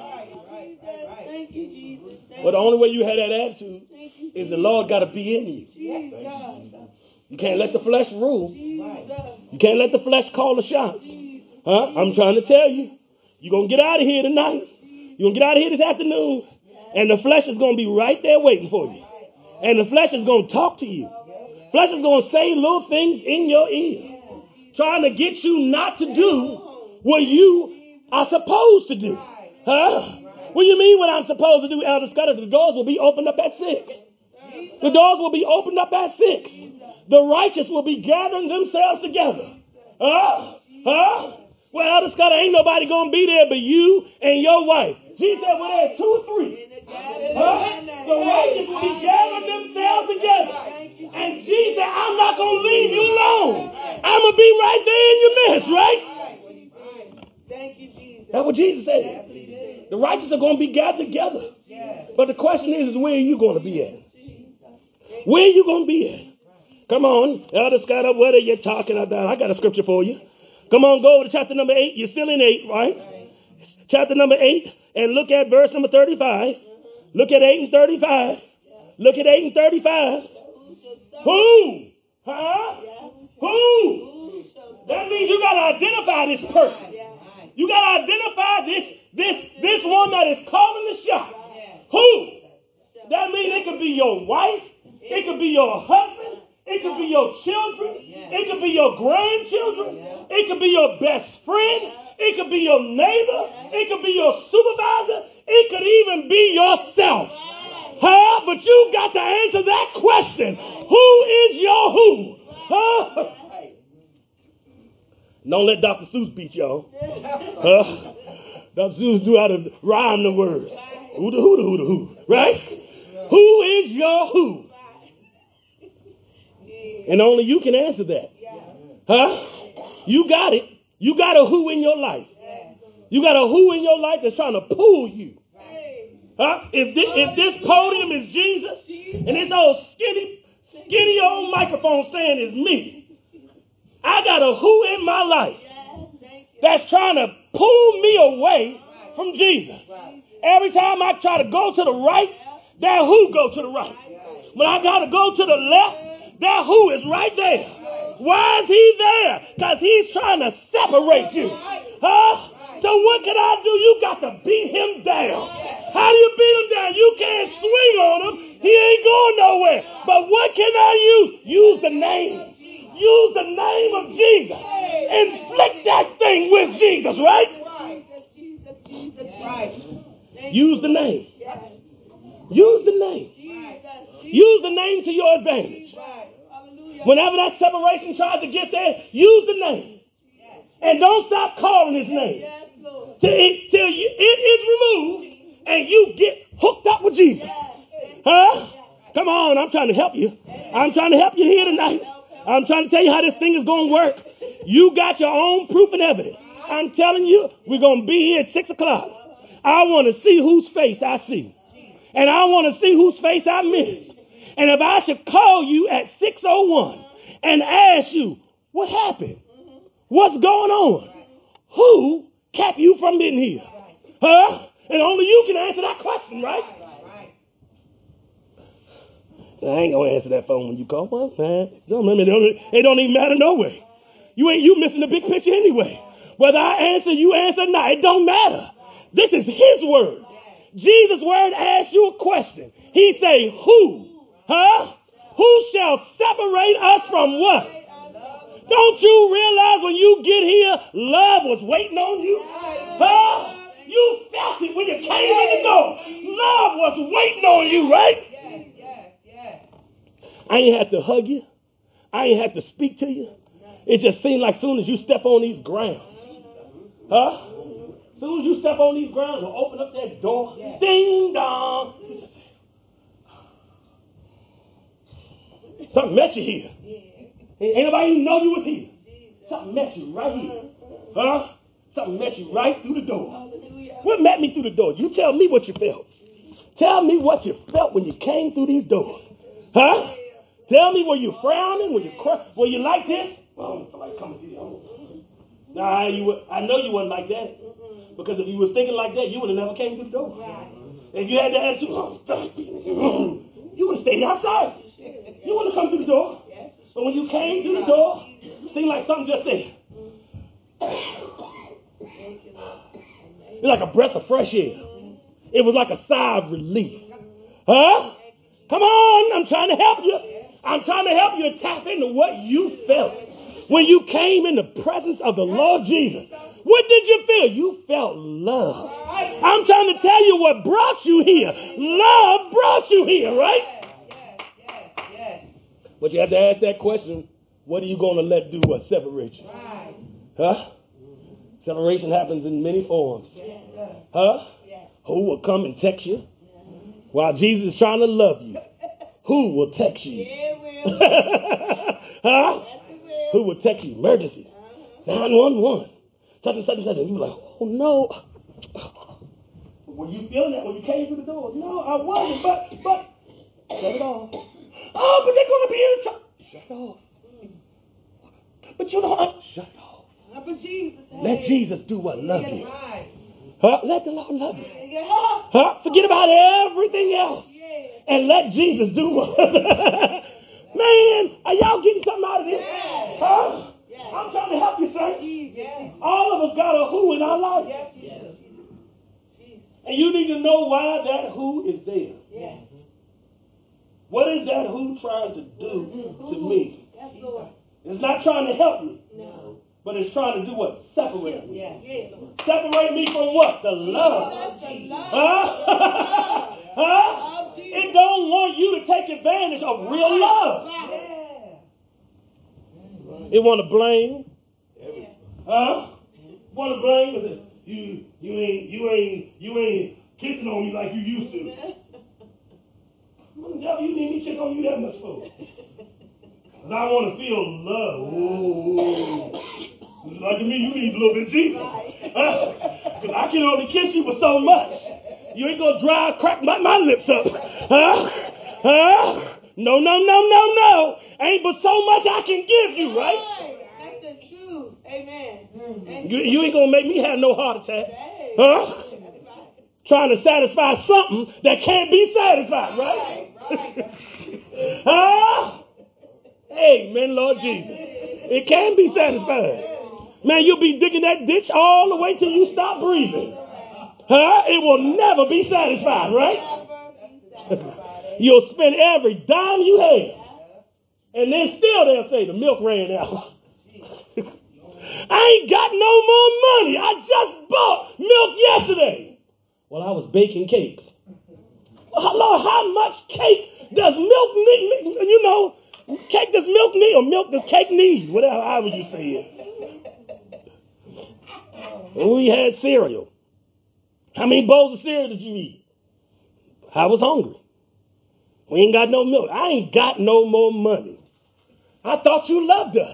But the only way you have that attitude is the Lord got to be in you. You can't let the flesh rule. You can't let the flesh call the shots. Huh? I'm trying to tell you. You're going to get out of here tonight. You're going to get out of here this afternoon. And the flesh is going to be right there waiting for you. And the flesh is going to talk to you. Flesh is going to say little things in your ear. Trying to get you not to do what you are supposed to do. Huh? What do you mean what I'm supposed to do, Elder Scudder? The doors will be opened up at six. The doors will be opened up at six. The righteous will be gathering themselves together. Huh? Huh? Well, Elder Scudder, ain't nobody going to be there but you and your wife. Jesus said, well, there's two or three. Huh? The righteous will be gathering themselves together. And Jesus said, I'm not going to leave you alone. I'm going to be right there in your midst, right? Thank you, Jesus. That's what Jesus said. The righteous are going to be gathered together. But the question is, is where are you going to be at? Where are you going to be at? Come on. Elder Scott, what are you talking about? I got a scripture for you. Come on, go to chapter number eight. You're still in eight, right? Chapter number eight, and look at verse number thirty-five. Look at eight and thirty-five. Look at eight and thirty-five. Who? Huh? Who? That means you got to identify this person. You got to identify this, this, this one that is calling the shots. Who? That means it could be your wife. It could be your husband. It could be your children. It could be your grandchildren. It could be your best friend. It could be your neighbor. It could be your supervisor. It could even be yourself. Huh? But you got to answer that question. Who is your who? Huh? Don't let Doctor Seuss beat y'all. Huh? Doctor Seuss knew how to rhyme the words. Who the who the who the who. Right? Who is your who? And only you can answer that. Huh? You got it. You got a who in your life. You got a who in your life that's trying to pull you. Huh? If this, if this podium is Jesus and this old skinny, skinny old microphone stand is me, I got a who in my life that's trying to pull me away from Jesus. Every time I try to go to the right, that who go to the right. When I got to go to the left, that who is right there. Why is he there? Because he's trying to separate you. Huh? So what can I do? You got to beat him down. How do you beat him down? You can't swing on him. He ain't going nowhere. But what can I use? Use the name. Use the name of Jesus. Inflict that thing with Jesus, right? Use the name. Use the name. Use the name to your advantage. Whenever that separation tries to get there, use the name. And don't stop calling his name. Till, it, till you, it is removed and you get hooked up with Jesus. Huh? Come on, I'm trying to help you. I'm trying to help you here tonight. I'm trying to tell you how this thing is going to work. You got your own proof and evidence. I'm telling you, we're going to be here at six o'clock. I want to see whose face I see. And I want to see whose face I miss. And if I should call you at six oh one and ask you, what happened? What's going on? Who kept you from being here? Huh? And only you can answer that question, right? I ain't going to answer that phone when you call. Well, man, it don't even matter no way. You ain't you missing the big picture anyway. Whether I answer, you answer, not, it don't matter. This is his word. Jesus' word asks you a question. He say, who? Huh? Who shall separate us from what? Don't you realize when you get here, love was waiting on you? Huh? You felt it when you came in the door. Love was waiting on you, right? I ain't had to hug you. I ain't had to speak to you. It just seemed like soon as you step on these grounds, huh? Soon as you step on these grounds and open up that door, ding dong. Something met you here. Ain't nobody even know you was here. Something met you right here. Huh? Something met you right through the door. What met me through the door? You tell me what you felt. Tell me what you felt when you came through these doors. Huh? Tell me, were you frowning? Were you cry? Were you like this? Well, I don't feel like coming through here. Nah, you were, I know you wasn't like that. Because if you was thinking like that, you would have never came through the door. If you had the attitude, oh, you would have stayed outside. You wouldn't have come through the door. But when you came through the door, it seemed like something just said. It's like a breath of fresh air. It was like a sigh of relief. Huh? Come on, I'm trying to help you. I'm trying to help you to tap into what you felt when you came in the presence of the Lord Jesus. What did you feel? You felt love. I'm trying to tell you what brought you here. Love brought you here, right? But you have to ask that question, what are you going to let do what separate you? Huh? Separation happens in many forms. Huh? Who will come and text you while Jesus is trying to love you? Who will text you? Huh? Who will text you? Emergency. nine one one. Such and such and such. And you're like, oh no. Were you feeling that when you came through the door? No, I wasn't, but, but, shut it off. Oh, but they're going to be in trouble. Shut it off. But you know, shut it off. Let Jesus do what love you. Huh? Let the Lord love you. Huh? Forget about everything else. And let Jesus do what. Man, are y'all getting something out of this? Huh? I'm trying to help you, sir. All of us got a who in our life. And you need to know why that who is there. What is that who trying to do to me? It's not trying to help me. But it's trying to do what? Separate me. Yeah. Yeah. Separate me from what? The love. Huh? Huh? It don't want you to take advantage of real love. It want to blame. Huh? Want to blame? You you ain't you ain't you ain't kissing on me like you used to. Devil, you need me to kiss on you that much for? Cause I want to feel love. Ooh. Like to me, you need a little bit of Jesus. Huh? Cause I can only kiss you for so much. You ain't gonna dry crack my, my lips up. Huh? Huh? No, no, no, no, no. Ain't but so much I can give you, right? That's the truth. Amen. You, you ain't gonna make me have no heart attack. Huh? Trying to satisfy something that can't be satisfied, right? Huh? Amen, Lord Jesus. It can be satisfied. Man, you'll be digging that ditch all the way till you stop breathing. Huh? It will never be satisfied, right? You'll spend every dime you have. And then still they'll say the milk ran out. I ain't got no more money. I just bought milk yesterday. Well, I was baking cakes. Oh, Lord, how much cake does milk need? You know, cake does milk need, or milk does cake need? Whatever, however you say it. We had cereal. How many bowls of cereal did you eat? I was hungry. We ain't got no milk. I ain't got no more money. I thought you loved us.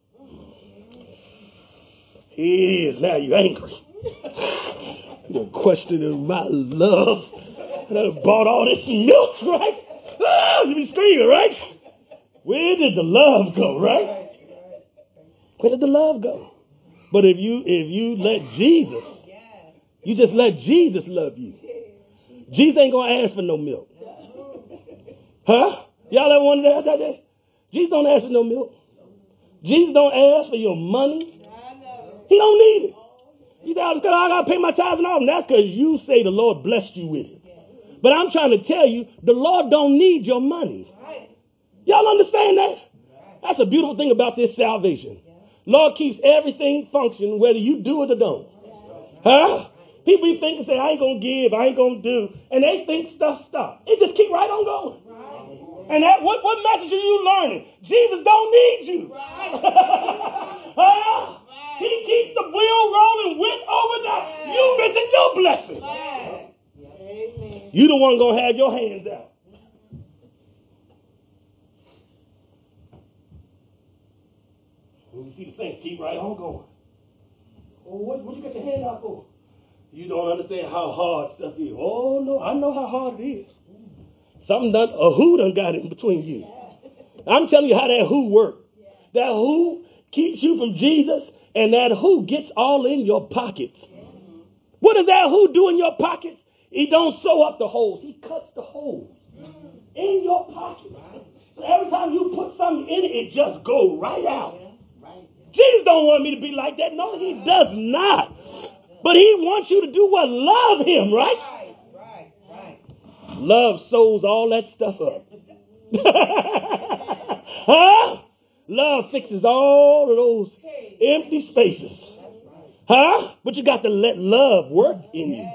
Here, now you're angry. You're questioning my love. And I bought all this milk, right? Oh, you be screaming, right? Where did the love go, right? Where did the love go? But if you if you let Jesus, you just let Jesus love you. Jesus ain't gonna ask for no milk. Huh? Y'all ever wondered that? that? Jesus don't ask for no milk. Jesus don't ask for your money. He don't need it. You say, I got to pay my tithes and all. That's because you say the Lord blessed you with it. But I'm trying to tell you, the Lord don't need your money. Y'all understand that? That's a beautiful thing about this salvation. Lord keeps everything functioning, whether you do it or don't. Huh? People be thinking, say, I ain't going to give, I ain't going to do. And they think stuff stop. It just keep right on going. And that, what, what message are you learning? Jesus don't need you. Huh? He keeps the wheel rolling with over that. You missing your blessing. You the one going to have your hands out. You see the saints keep right on going. Oh, what, what you got your hand out for? You don't understand how hard stuff is. Oh, no, I know how hard it is. Something done, a who done got in between you. I'm telling you how that who works. That who keeps you from Jesus, and that who gets all in your pockets. What does that who do in your pockets? He don't sew up the holes. He cuts the holes in your pocket. So every time you put something in it, it just goes right out. Jesus don't want me to be like that. No, he does not. But he wants you to do what? Love him, right? Love sews all that stuff up. Huh? Love fixes all of those empty spaces. Huh? But you got to let love work in you.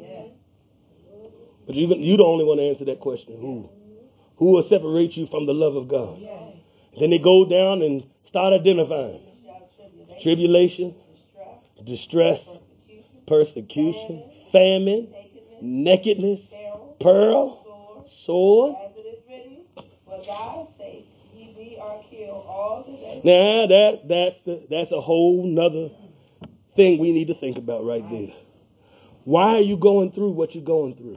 But you, you're the only one to answer that question. Who? Who will separate you from the love of God? Then they go down and start identifying. Tribulation, distress, persecution, famine, nakedness, peril, sword. Now that that's the that's a whole nother thing we need to think about right there. Why are you going through what you're going through?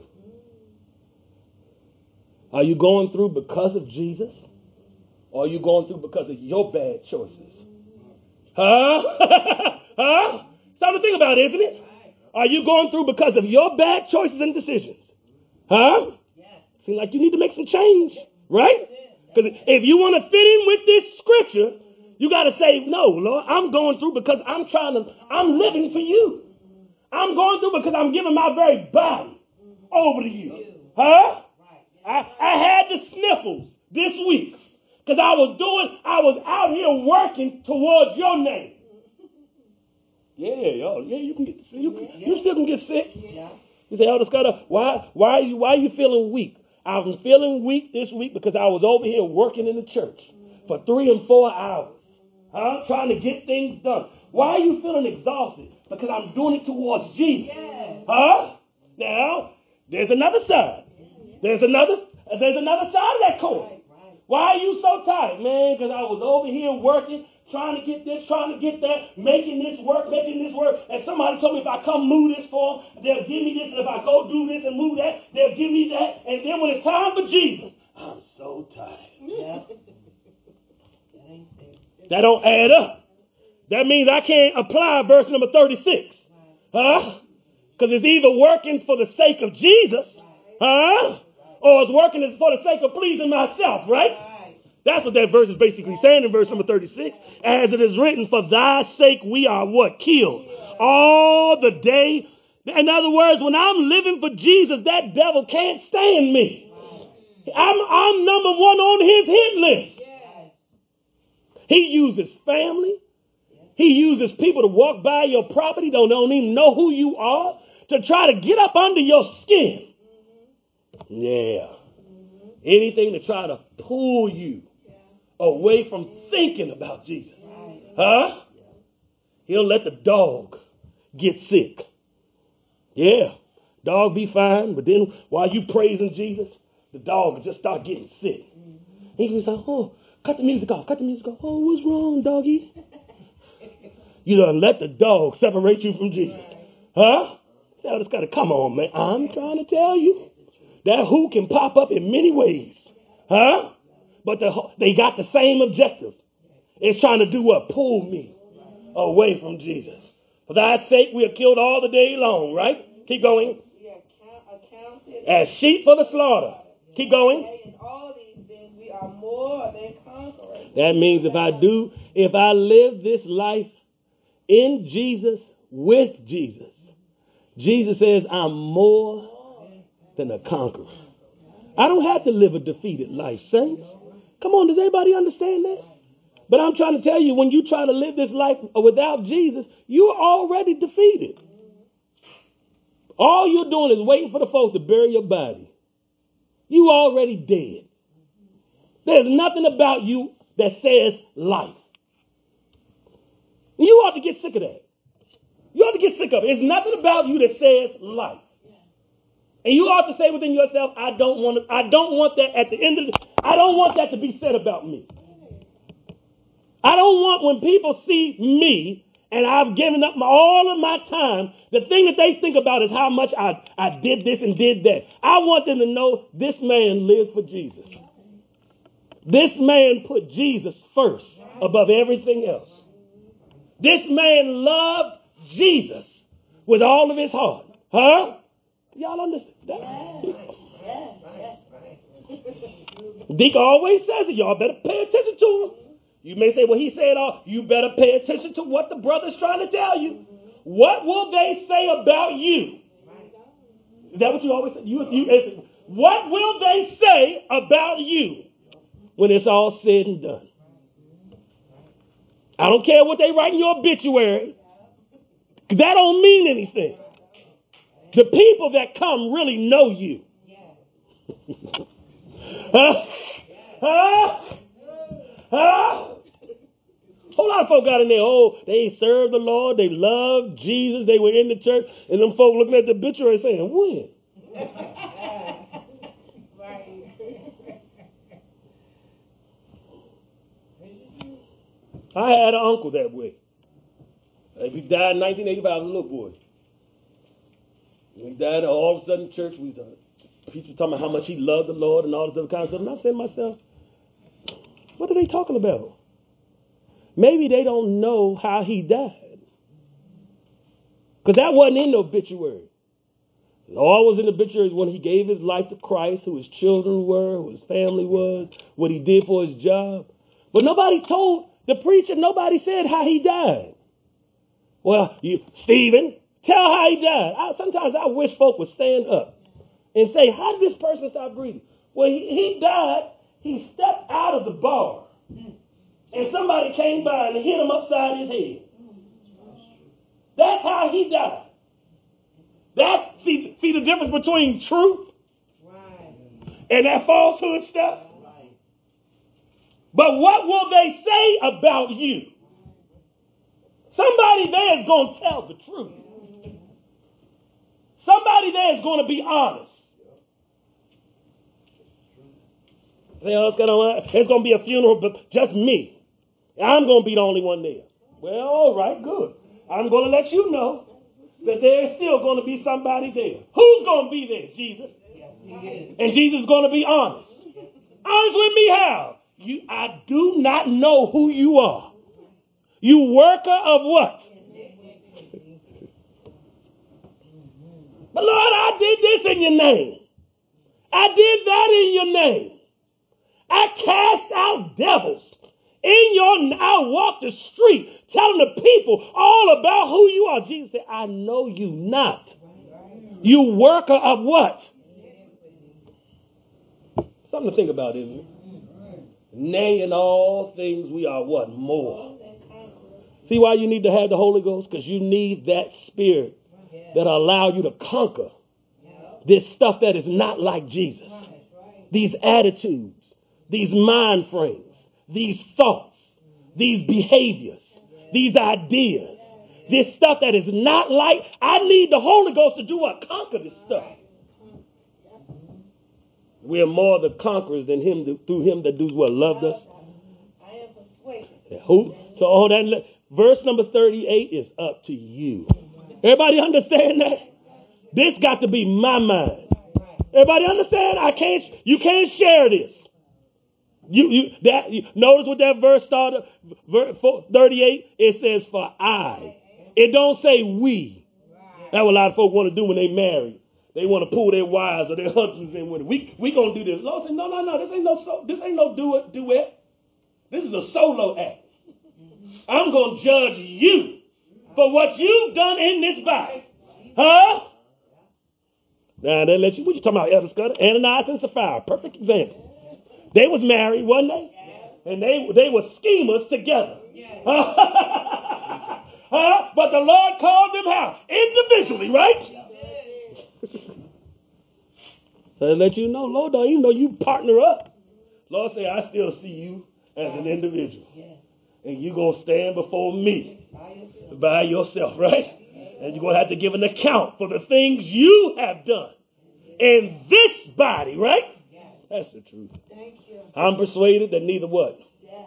Are you going through because of Jesus? Or are you going through because of your bad choices? Huh? Huh? Something to think about, isn't it? Are you going through because of your bad choices and decisions? Huh? Seems like you need to make some change, right? Because if you want to fit in with this scripture, you got to say, no, Lord, I'm going through because I'm trying to, I'm living for you. I'm going through because I'm giving my very body over to you. Huh? I, I had the sniffles this week because I was doing, I was out here working towards your name. Yeah, y'all. Yeah, you can get you, can, you still can get sick. Yeah. You say, Elder Scott, why why are you why are you feeling weak? I'm feeling weak this week because I was over here working in the church for three and four hours. Huh? Trying to get things done. Why are you feeling exhausted? Because I'm doing it towards Jesus. Yes. Huh? Now, there's another side. There's another there's another side of that coin. Right, right. Why are you so tired, man? Because I was over here working, trying to get this, trying to get that, making this work, making this work. And somebody told me if I come move this for them, they'll give me this. And if I go do this and move that, they'll give me that. And then when it's time for Jesus, I'm so tired. Yeah. That don't add up. That means I can't apply verse number thirty-six. Huh? Because it's either working for the sake of Jesus, huh? Or it's working for the sake of pleasing myself, right? That's what that verse is basically saying in verse number thirty-six. As it is written, for thy sake we are what? Killed. All the day. In other words, when I'm living for Jesus, that devil can't stand me. I'm, I'm number one on his hit list. He uses family. He uses people to walk by your property, don't, don't even know who you are, to try to get up under your skin. Yeah. Anything to try to pull you away from thinking about Jesus. Huh? He'll let the dog get sick. Yeah. Dog be fine, but then while you praising Jesus, the dog will just start getting sick. He was like, oh, cut the music off, cut the music off. Oh, what's wrong, doggy? You done let the dog separate you from Jesus. Huh? Now it's got to come on, man. I'm trying to tell you. That who can pop up in many ways. Huh? But the, they got the same objective. It's trying to do what? Pull me away from Jesus. For thy sake we are killed all the day long, right? Keep going. We are accounted As sheep for the slaughter. Keep going. in all these things we are more than conquerors. That means if I do, if I live this life in Jesus, with Jesus, Jesus says I'm more than a conqueror. I don't have to live a defeated life, saints. Come on, does everybody understand that? But I'm trying to tell you, when you try to live this life without Jesus, you're already defeated. All you're doing is waiting for the folks to bury your body. You already dead. There's nothing about you that says life. You ought to get sick of that. You ought to get sick of it. There's nothing about you that says life. And you ought to say within yourself, I don't want to, I don't want that at the end of the, I don't want that to be said about me. I don't want when people see me and I've given up my, all of my time, the thing that they think about is how much I, I did this and did that. I want them to know this man lived for Jesus. This man put Jesus first above everything else. This man loved Jesus with all of his heart. Huh? Y'all understand that? Deacon always says it. Y'all better pay attention to him. You may say, well, he said all. You better pay attention to what the brother's trying to tell you. What will they say about you? Is that what you always say? You, you, what will they say about you when it's all said and done? I don't care what they write in your obituary. That don't mean anything. The people that come really know you. Huh? Huh? Huh? A whole lot of folk got in there. Oh, they served the Lord. They loved Jesus. They were in the church. And them folk looking at the obituary saying, when? I had an uncle that way. He died in nineteen eighty-five. I was a little boy. When he died, all of a sudden, church, we started. People talking about how much he loved the Lord and all this other kind of stuff. And I'm saying to myself, what are they talking about? Maybe they don't know how he died. Because that wasn't in the obituary. All was in the obituary when he gave his life to Christ, who his children were, who his family was, what he did for his job. But nobody told the preacher, nobody said how he died. Well, you, Stephen, tell how he died. I, sometimes I wish folk would stand up and say, how did this person stop breathing? Well, he, he died. He stepped out of the bar. And somebody came by and hit him upside his head. That's how he died. That's, see, see the difference between truth and that falsehood stuff? But what will they say about you? Somebody there is going to tell the truth. Somebody there is going to be honest. Say, oh, it's going to be a funeral, but just me. I'm going to be the only one there. Well, all right, good. I'm going to let you know that there is still going to be somebody there. Who's going to be there? Jesus. And Jesus is going to be honest. Honest with me how? You, I do not know who you are. You worker of what? But Lord, I did this in your name. I did that in your name. I cast out devils in your, I walked the street telling the people all about who you are. Jesus said, I know you not. You worker of what? Something to think about, isn't it? Nay, in all things we are what? More. See why you need to have the Holy Ghost? Because you need that spirit that allow you to conquer this stuff that is not like Jesus. These attitudes, these mind frames, these thoughts, these behaviors, these ideas, this stuff that is not like, I need the Holy Ghost to do what? Conquer this stuff. We are more the conquerors than him that, through him that does what? Loved us. I am persuaded. Who? So all that verse number thirty-eight is up to you. Everybody understand that? This got to be my mind. Everybody understand? I can't. You can't share this. You you that you, notice what that verse started. Verse thirty-eight. It says for I. It don't say we. That's what a lot of folk want to do when they marry. They want to pull their wives or their husbands in with it. We we gonna do this. Lord said, no, no, no. This ain't no so. This ain't no duet. Duet. This is a solo act. I'm gonna judge you for what you've done in this body, huh? Now they let you. What you talking about, Elder Scudder? Ananias and Sapphira, perfect example. They was married, wasn't they? And they they were schemers together. Huh? But the Lord called them how? Individually, right? So they let you know, Lord, don't even know you partner up. Lord say, I still see you as an individual. And you're going to stand before me by yourself, right? And you're going to have to give an account for the things you have done in this body, right? That's the truth. I'm persuaded that neither what?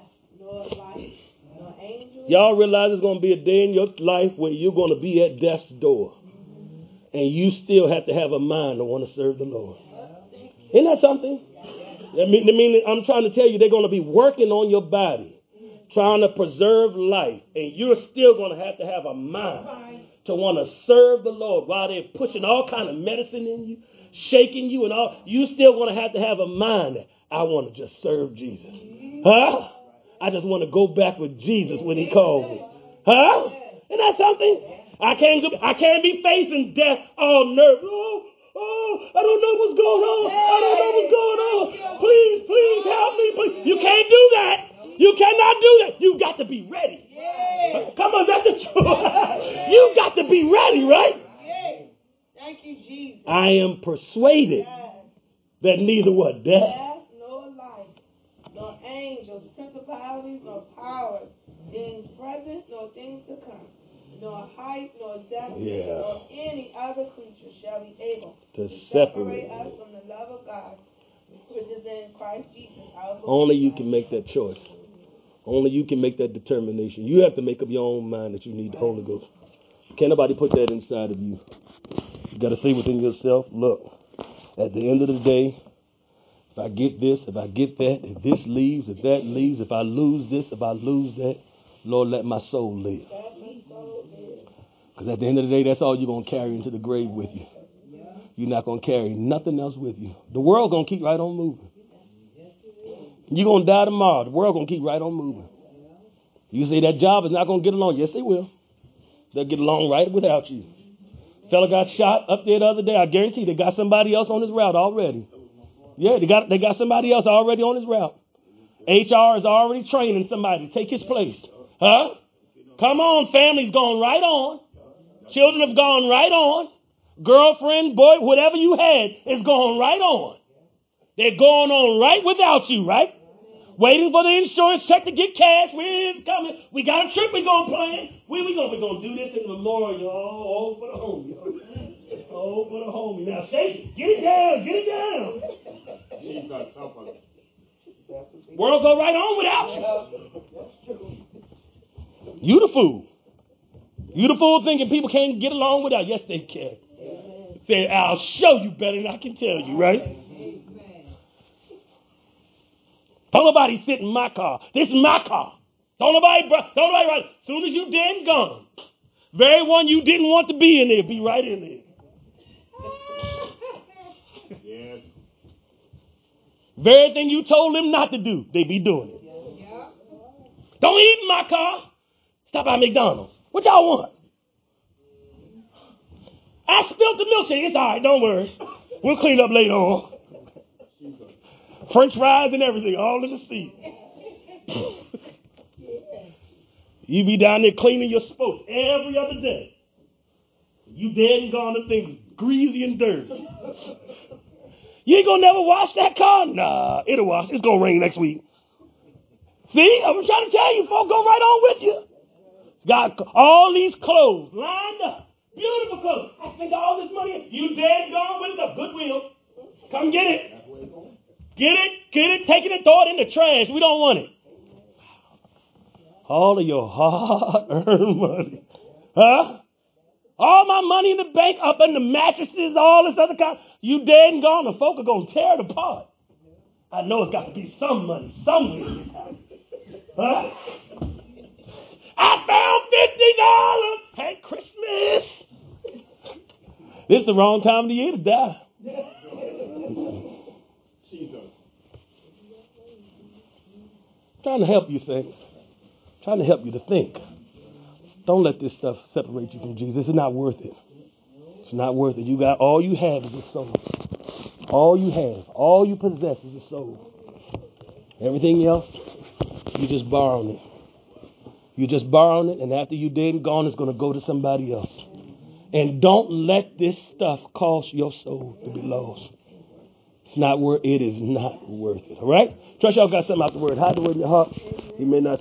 Y'all realize there's going to be a day in your life where you're going to be at death's door. And you still have to have a mind to want to serve the Lord. Isn't that something? I mean, I mean, I'm trying to tell you, they're going to be working on your body, trying to preserve life. And you're still going to have to have a mind to want to serve the Lord while they're pushing all kind of medicine in you, shaking you and all. You still going to have to have a mind that I want to just serve Jesus. Huh? I just want to go back with Jesus when he called me. Huh? Isn't that something? I can't, I can't be facing death all nervous. Oh, oh, I don't know what's going on. I don't know what's going on. Please, please help me. Please. You can't do that. You cannot do that. You got to be ready. Come on, that's the truth. You got to be ready, right? Thank you, Jesus. I am persuaded that neither what? Death, Death, nor life, nor angels, principalities, nor powers, things present, nor things to come, nor height, nor depth, yeah. nor any other creature shall be able to, to separate. separate us from the love of God, which is in Christ Jesus. Our Lord. Only you can make that choice. Only you can make that determination. You have to make up your own mind that you need the Holy Ghost. Can't nobody put that inside of you. You got to say within yourself, look, at the end of the day, if I get this, if I get that, if this leaves, if that leaves, if I lose this, if I lose that, Lord, let my soul live. Because at the end of the day, that's all you're going to carry into the grave with you. You're not going to carry nothing else with you. The world going to keep right on moving. You're going to die tomorrow. The world going to keep right on moving. You say that job is not going to get along. Yes, they will. They'll get along right without you. Fella got shot up there the other day. I guarantee they got somebody else on his route already. Yeah, they got they got somebody else already on his route. H R is already training somebody to take his place. Huh? Come on, family's going right on. Children have gone right on. Girlfriend, boy, whatever you had is going right on. They're going on right without you, right? Waiting for the insurance check to get cash. We're coming. We got a trip we're going to plan. We we going we gonna do this in memorial. Oh, oh, for the homie. Oh, for the homie. Now, shake it. Get it down. Get it down. World go right on without you. You the fool. You the fool thinking people can't get along without. Yes, they can. Say, I'll show you better than I can tell you, right? Don't nobody sit in my car. This is my car. Don't nobody, don't nobody ride. As soon as you dead and gone, very one you didn't want to be in there, be right in there. Yes. Very thing you told them not to do, they be doing it. Don't eat in my car. Stop by McDonald's. What y'all want? I spilled the milkshake. It's all right. Don't worry. We'll clean up later on. French fries and everything, all in the seat. You be down there cleaning your spokes every other day. You dead and gone and things greasy and dirty. You ain't gonna never wash that car? Nah, it'll wash. It's gonna rain next week. See, I'm trying to tell you, folks, go right on with you. Got all these clothes lined up. Beautiful clothes. I spent all this money. You dead and gone with it. Goodwill. Come get it. Get it, get it, take it and throw it in the trash. We don't want it. All of your hard-earned money. Huh? All my money in the bank, up in the mattresses, all this other kind. You dead and gone, the folk are going to tear it apart. I know it's got to be some money somewhere in this house. Huh? I found fifty dollars. Hey, Christmas. This is the wrong time of the year to die. Trying to help you, saints. Trying to help you to think. Don't let this stuff separate you from Jesus. It's not worth it. It's not worth it. You got all you have is a soul. All you have, all you possess is a soul. Everything else, you just borrowing it. You just borrowing it, and after you're dead and gone, it's going to go to somebody else. And don't let this stuff cost your soul to be lost. It's not worth. It is not worth it. All right. Trust y'all got something out the word. Hide the word in your heart. He may not.